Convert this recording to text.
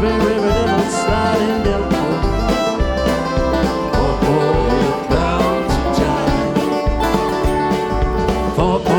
Rosemary River, little sliding Delco. Oh, boy, you're bound to die. For